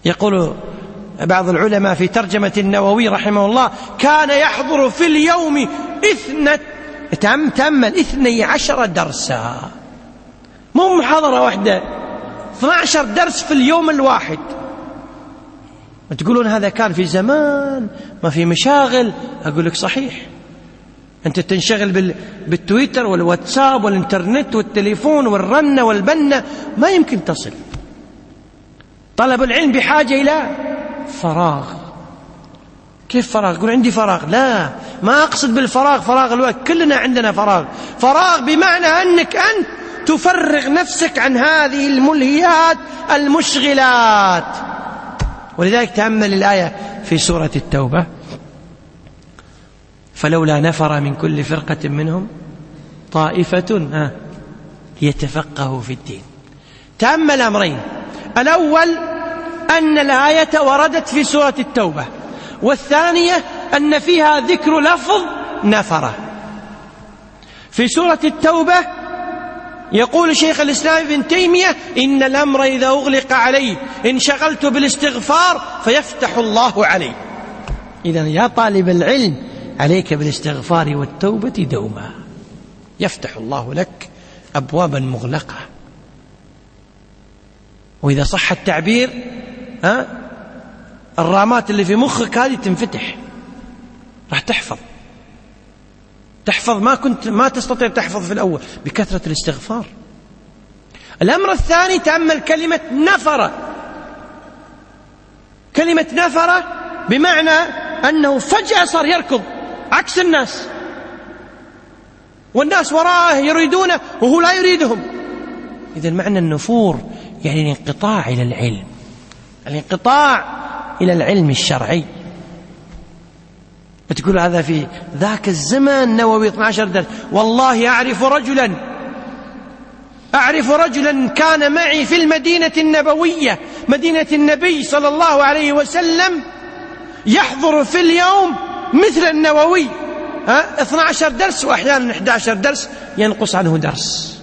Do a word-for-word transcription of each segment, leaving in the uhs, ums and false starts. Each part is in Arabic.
يقول بعض العلماء في ترجمة النووي رحمه الله: كان يحضر في اليوم اثنة تأمل اثني عشر درسا، مو محاضرة واحدة، اثني عشر درس في اليوم الواحد. تقولون هذا كان في زمان ما في مشاغل. أقول لك صحيح، أنت تنشغل بالتويتر والواتساب والإنترنت والتليفون والرنة والبنة، ما يمكن تصل. طلب العلم بحاجة إلى فراغ. كيف فراغ؟ يقول عندي فراغ. لا، ما أقصد بالفراغ فراغ الوقت، كلنا عندنا فراغ. فراغ بمعنى أنك أنت تفرغ نفسك عن هذه الملهيات المشغلات. ولذلك تأمل الآية في سورة التوبة: فلولا نفر من كل فرقة منهم طائفة ليتفقهوا في الدين. تأمل أمرين: الأول أن الآية وردت في سورة التوبة، والثانية أن فيها ذكر لفظ نفر. في سورة التوبة يقول شيخ الإسلام ابن تيمية: إن الأمر إذا أغلق عليه انشغلت بالاستغفار فيفتح الله عليه. إذن يا طالب العلم عليك بالاستغفار والتوبة دوما، يفتح الله لك أبوابا مغلقة. وإذا صح التعبير ها الرامات اللي في مخك هذه تنفتح، راح تحفظ تحفظ ما كنت ما تستطيع تحفظ في الأول بكثرة الاستغفار. الأمر الثاني: تأمل كلمة نفر. كلمة نفر بمعنى أنه فجأة صار يركض عكس الناس، والناس وراءه يريدونه وهو لا يريدهم. إذا معنى النفور يعني الانقطاع إلى العلم، الانقطاع إلى العلم الشرعي. بتقول هذا في ذاك الزمن نووي اثني عشر درس. والله أعرف رجلا أعرف رجلا كان معي في المدينة النبوية، مدينة النبي صلى الله عليه وسلم، يحضر في اليوم مثل النووي ها اثني عشر درس، وأحيانا أحد عشر درس ينقص عنه درس.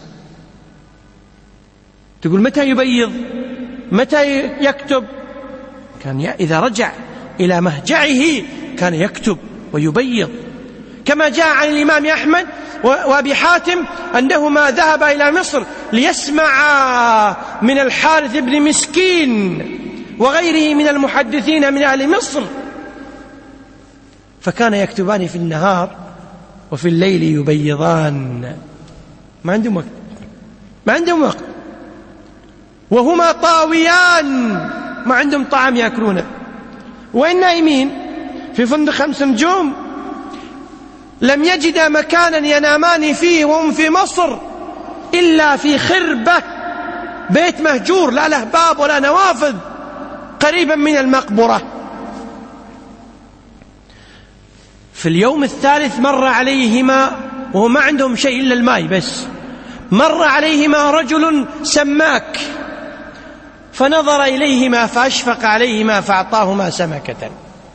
تقول متى يبيض؟ متى يكتب؟ كان إذا رجع إلى مهجعه كان يكتب ويبيض، كما جاء عن الإمام أحمد وأبي حاتم أنهما ذهبا إلى مصر ليسمعا من الحارث بن مسكين وغيره من المحدثين من أهل مصر، فكان يكتبان في النهار وفي الليل يبيضان. ما عندهم وقت، ما عندهم وقت، وهما طاويان، ما عندهم طعام يأكلونه، وإن نايمين في فندق خمس نجوم لم يجدا مكانا ينامان فيه وهم في مصر إلا في خربة، بيت مهجور لا له باب ولا نوافذ، قريبا من المقبرة. في اليوم الثالث مر عليهما وهم ما عندهم شيء إلا الماء بس، مر عليهما رجل سماك فنظر إليهما فأشفق عليهما فأعطاهما سمكة،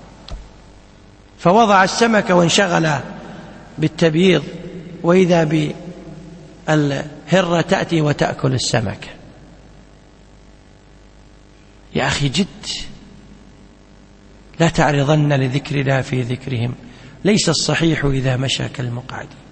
فوضع السمكة وانشغل بالتبييض، وإذا بالهرة تأتي وتأكل السمكة. يا أخي جد، لا تعرضن لذكر الله في ذكرهم، ليس الصحيح إذا مشى كالمقعد.